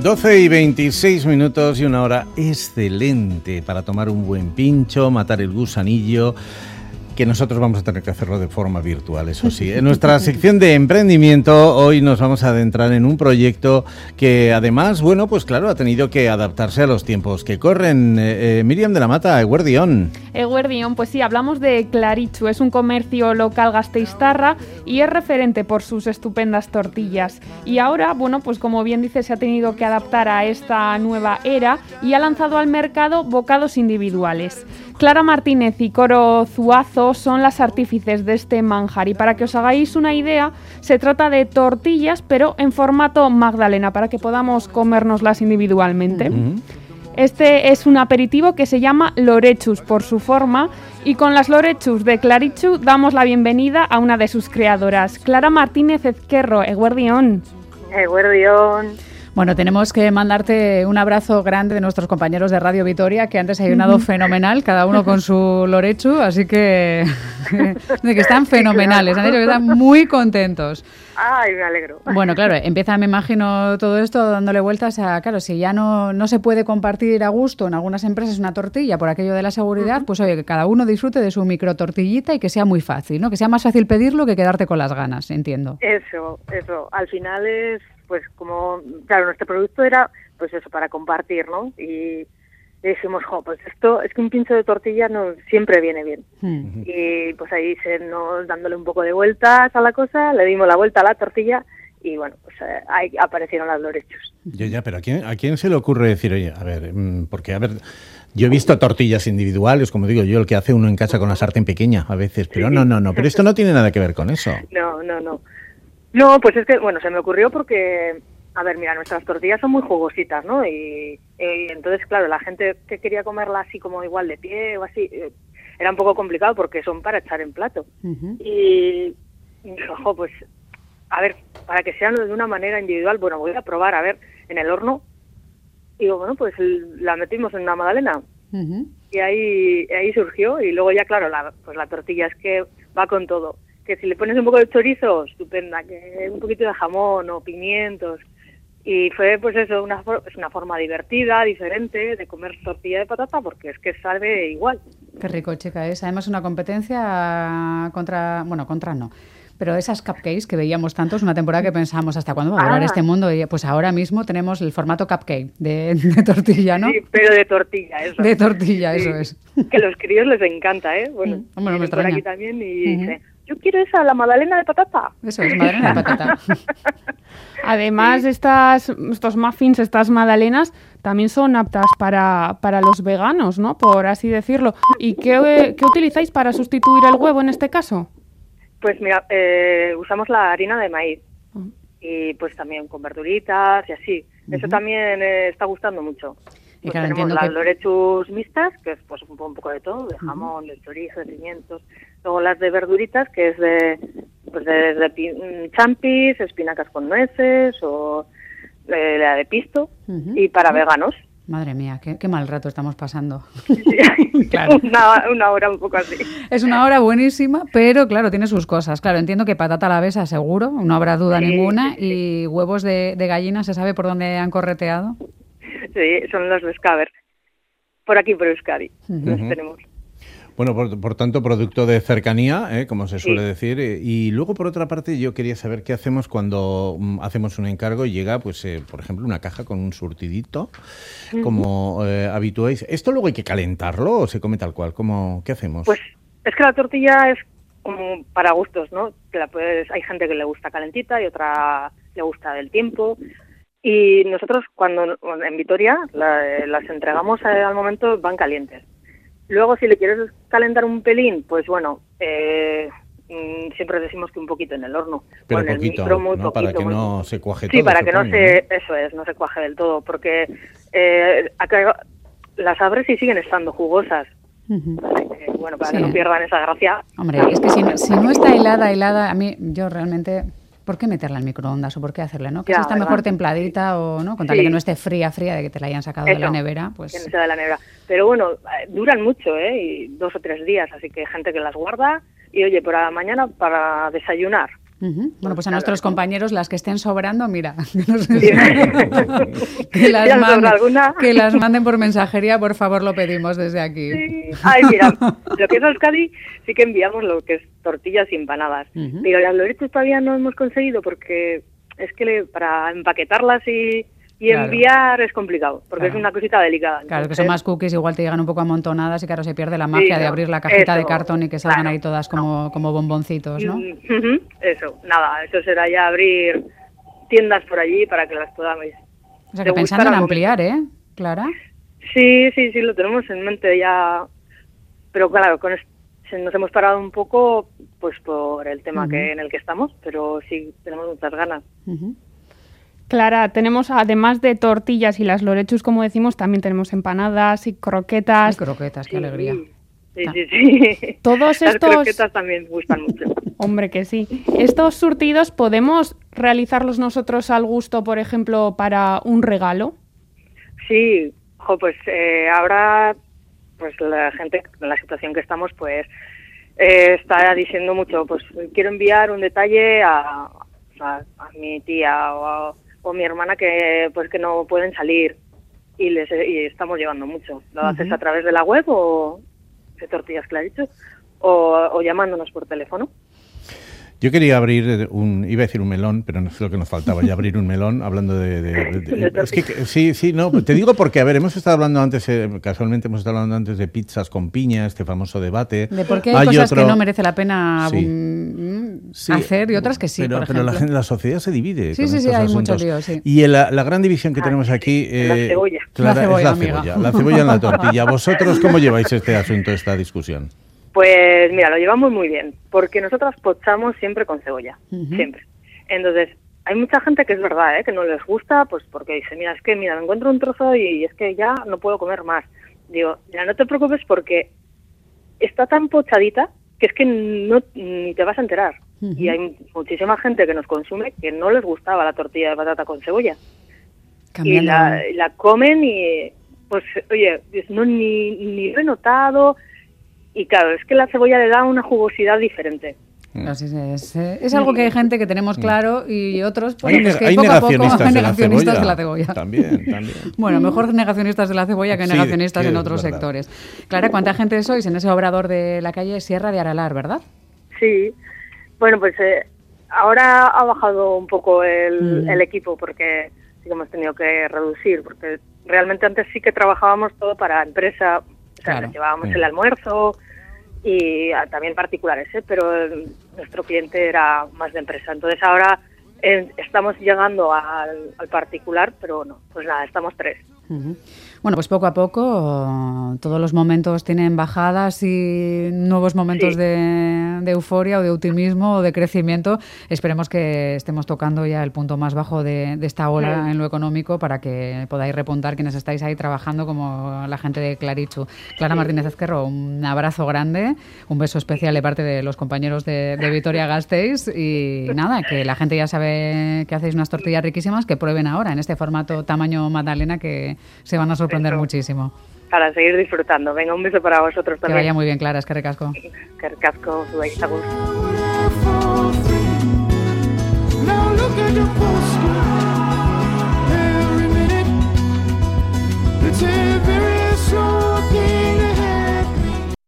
12:26 y una hora excelente para tomar un buen pincho, matar el gusanillo, que nosotros vamos a tener que hacerlo de forma virtual, eso sí. En nuestra sección de emprendimiento hoy nos vamos a adentrar en un proyecto que además, bueno, pues claro, ha tenido que adaptarse a los tiempos que corren. Miriam de la Mata, Eguerdión. Eguerdión, pues sí, hablamos de Claritxu, es un comercio local gasteiztarra y es referente por sus estupendas tortillas. Y ahora, bueno, pues como bien dice, se ha tenido que adaptar a esta nueva era y ha lanzado al mercado bocados individuales. Clara Martínez y Coro Zuazo son las artífices de este manjar y para que os hagáis una idea, se trata de tortillas pero en formato magdalena para que podamos comérnoslas individualmente. Este es un aperitivo que se llama lorechus por su forma y con las lorechus de Claritxu damos la bienvenida a una de sus creadoras, Clara Martínez Ezquerro. Eguerdión. Eguerdión. Bueno, tenemos que mandarte un abrazo grande de nuestros compañeros de Radio Vitoria que han desayunado fenomenal, cada uno con su lorechu, así que están fenomenales, han dicho que están muy contentos. Ay, me alegro. Bueno, claro, empieza, me imagino, todo esto dándole vueltas a, claro, si ya no se puede compartir a gusto en algunas empresas una tortilla por aquello de la seguridad, pues oye, que cada uno disfrute de su micro tortillita y que sea muy fácil, ¿no? Que sea más fácil pedirlo que quedarte con las ganas, entiendo. Eso. Al final es, pues como, claro, nuestro producto era, pues eso, para compartir, ¿no? Y dijimos, pues esto, es que un pincho de tortilla no siempre viene bien. Y pues ahí nos dándole un poco de vueltas a la cosa, le dimos la vuelta a la tortilla y bueno, pues ahí aparecieron las lorechus. Ya, pero ¿a quién se le ocurre decir, oye, a ver, porque, a ver, yo he visto tortillas individuales, como digo yo, el que hace uno en casa con la sartén pequeña a veces, pero no, pero esto no tiene nada que ver con eso. No, pues es que, bueno, se me ocurrió porque, a ver, mira, nuestras tortillas son muy jugositas, ¿no? Y entonces, claro, la gente que quería comerla así como igual de pie o así, era un poco complicado porque son para echar en plato. Y dije, pues, a ver, para que sean de una manera individual, bueno, voy a probar, a ver, en el horno. Y digo, bueno, pues la metimos en una magdalena. Y ahí surgió. Y luego ya, claro, la tortilla es que va con todo. Que si le pones un poco de chorizo, estupenda, que un poquito de jamón o pimientos. Y fue, pues eso, es una forma divertida, diferente de comer tortilla de patata, porque es que sabe igual. Qué rico, chica, es. Además una competencia contra no. Pero esas cupcakes que veíamos tantos, una temporada que pensamos, ¿hasta cuándo va a durar este mundo? Y pues ahora mismo tenemos el formato cupcake de tortilla, ¿no? Sí, pero de tortilla, eso. De tortilla, sí. Eso es. Que a los críos les encanta, ¿eh? Bueno, no me extraña. Por aquí también y dice, yo quiero esa, la magdalena de patata. Eso es, magdalena de patata. Además, estos muffins, estas magdalenas, también son aptas para los veganos, ¿no? Por así decirlo. ¿Y qué utilizáis para sustituir el huevo en este caso? Pues mira, usamos la harina de maíz y pues también con verduritas y así. Eso también está gustando mucho. Y Pues claro, tenemos las lorechus mixtas, que es pues un poco de todo, de jamón, de chorizo, de pimientos. Luego las de verduritas, que es de champis, espinacas con nueces o la de pisto. Y para veganos. Madre mía, qué mal rato estamos pasando. Sí, claro. una hora un poco así. Es una hora buenísima, pero claro, tiene sus cosas. Claro, entiendo que patata a la besa seguro, no habrá duda ninguna. Sí. Y huevos de gallina, ¿se sabe por dónde han correteado? Sí, son los de Scaber. Por aquí, por Euskadi, los tenemos. Bueno, por tanto, producto de cercanía, como se suele decir. Y luego, por otra parte, yo quería saber qué hacemos cuando hacemos un encargo y llega, pues, por ejemplo, una caja con un surtidito, como habituáis. ¿Esto luego hay que calentarlo o se come tal cual? ¿Qué hacemos? Pues es que la tortilla es como para gustos, ¿no? Hay gente que le gusta calentita y otra le gusta del tiempo. Y nosotros, cuando en Vitoria las entregamos al momento, van calientes. Luego, si le quieres calentar un pelín, pues bueno, siempre decimos que un poquito en el horno. Pero o en poquito, el micro, muy ¿no? poquito. Para que no se cuaje todo. Sí, para que supone, no se cuaje del todo, porque las abres y siguen estando jugosas. Bueno, para que no pierdan esa gracia. Hombre, es que si no está helada, a mí, yo realmente... ¿Por qué meterla al microondas o por qué hacerle, no? Que si está mejor templadita o no, con tal de que no esté fría de que te la hayan sacado de la nevera, pues... Que no sea de la nevera. Pero bueno, duran mucho, y 2 o 3 días, así que hay gente que las guarda y oye, para mañana para desayunar, Bueno, pues a nuestros compañeros, las que estén sobrando, mira, que las manden por mensajería, por favor, lo pedimos desde aquí. Sí. Ay, mira, lo que es Euskadi sí que enviamos lo que es tortillas y empanadas, pero las lorechos todavía no hemos conseguido porque es que para empaquetarlas y enviar es complicado, porque es una cosita delicada. Claro, que son más cookies, igual te llegan un poco amontonadas y claro, se pierde la magia de abrir la cajita de cartón y que salgan ahí todas como bomboncitos, ¿no? Eso, nada, eso será ya abrir tiendas por allí para que las podamos. O sea, que pensando en ampliar, ¿eh, Clara? Sí, lo tenemos en mente ya, pero claro, nos hemos parado un poco pues por el tema en el que estamos, pero sí, tenemos muchas ganas. Clara, tenemos además de tortillas y las lorechus, como decimos, también tenemos empanadas y croquetas. Croquetas, qué alegría. Sí. Todos las estos... croquetas también gustan mucho. Hombre, que sí. ¿Estos surtidos podemos realizarlos nosotros al gusto, por ejemplo, para un regalo? Sí, pues ahora pues la gente, en la situación que estamos, pues está diciendo mucho, pues quiero enviar un detalle a mi tía o mi hermana que pues que no pueden salir y estamos llevando mucho. ¿Lo haces a través de la web o de Tortillas Claricho o llamándonos por teléfono? Yo quería abrir iba a decir un melón, pero no es lo que nos faltaba, ya abrir un melón hablando de es que sí, no, te digo porque, a ver, hemos estado hablando antes, casualmente hemos estado hablando antes de pizzas con piña, este famoso debate. De por qué hay cosas que no merece la pena hacer y otras que sí, por ejemplo. Pero la sociedad se divide. Sí, hay mucho lío, sí. Y la gran división que tenemos aquí... la cebolla. Clara, la cebolla en la tortilla. ¿Vosotros cómo lleváis este asunto, esta discusión? Pues mira, lo llevamos muy bien, porque nosotras pochamos siempre con cebolla, siempre. Entonces, hay mucha gente que es verdad, que no les gusta, pues porque dice, mira, me encuentro un trozo y es que ya no puedo comer más. Digo, ya no te preocupes porque está tan pochadita que es que ni te vas a enterar. Y hay muchísima gente que nos consume que no les gustaba la tortilla de patata con cebolla. Y la comen y, pues, oye, ni lo he notado. Y claro, es que la cebolla le da una jugosidad diferente. Así es algo que hay gente que tenemos claro y otros pues, hay poco negacionistas, a poco, negacionistas de la cebolla. También. Bueno, mejor negacionistas de la cebolla que negacionistas en otros sectores. Clara, ¿cuánta gente sois en ese obrador de la calle Sierra de Aralar, verdad? Sí. Bueno, pues ahora ha bajado un poco el equipo porque sí que hemos tenido que reducir, porque realmente antes sí que trabajábamos todo para empresa. O sea, nos llevábamos el almuerzo y también particulares, pero nuestro cliente era más de empresa. Entonces ahora estamos llegando al particular, pero no, pues nada, estamos 3. Bueno, pues poco a poco todos los momentos tienen bajadas y nuevos momentos de euforia o de optimismo o de crecimiento. Esperemos que estemos tocando ya el punto más bajo de esta ola en lo económico para que podáis repuntar quienes estáis ahí trabajando como la gente de Clarichu. Clara Martínez Ezquerro, un abrazo grande, un beso especial de parte de los compañeros de Vitoria-Gasteiz y nada, que la gente ya sabe que hacéis unas tortillas riquísimas, que prueben ahora en este formato tamaño magdalena que se van a sorprender muchísimo. Para seguir disfrutando. Venga, un beso para vosotros también. Que vaya muy bien, Clara, eskerrik asko. Eskerrik asko, zuek agur. Now look at the poster. Every minute, it's every